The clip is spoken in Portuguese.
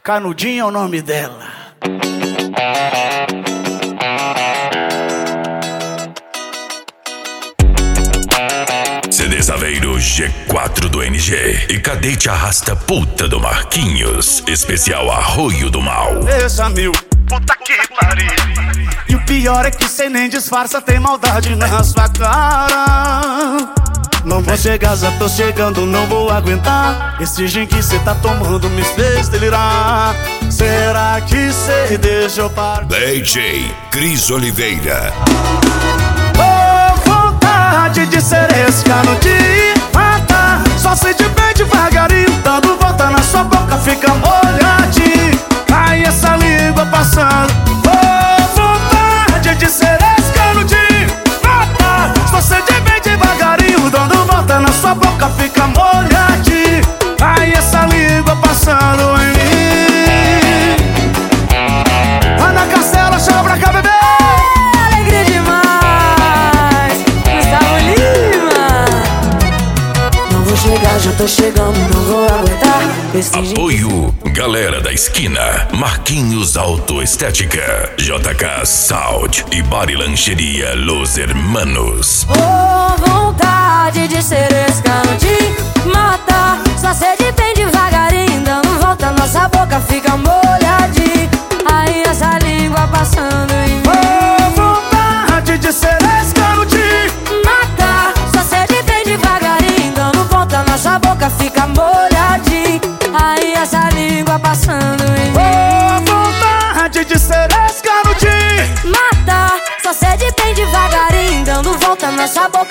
Canudinho é o nome dela. CD Saveiro G4 do NG e Cadete Arrasta Puta do Marquinhos. Especial Arroio do Mal. Deixa mil, puta que pariu. E o pior é que cê nem disfarça, tem maldade na sua cara. Não vou chegar, já tô chegando, não vou aguentar. Esse gin que cê tá tomando me fez delirar. Será que cê deixou para DJ Cris Oliveira. Oh, vontade de ser esse canudinho, mata. Só se de bem devagarinho, dando volta na sua boca, fica molhadinho. Ai, essa língua passando. Oh, vontade de ser esse canudinho, mata. Só se de bem devagarinho, dando volta na sua boca, fica molhadinho. Ai, essa língua passando em mim. Ana Castela, chama pra cá, bebê. Alegria demais, Gustavo Lima. Não vou chegar, já tô chegando, não vou aguentar. Apoio Galera da Esquina, Marquinhos Autoestética, JK Sound e Bari Lancheria Los Hermanos. Oh, vontade de ser esse canudinho, mata. Só sede bem devagarinho, dando volta, nossa boca fica molhadinha. Aí essa língua passando em mim. Oh, vontade de ser esse canudinho, Mata, só sede bem devagarinho, dando volta, nossa boca fica molhadinha. Aí essa língua passando em mim. oh, vontade de ser esse canudinho. Mata, só sede bem devagarinho, dando volta, nossa boca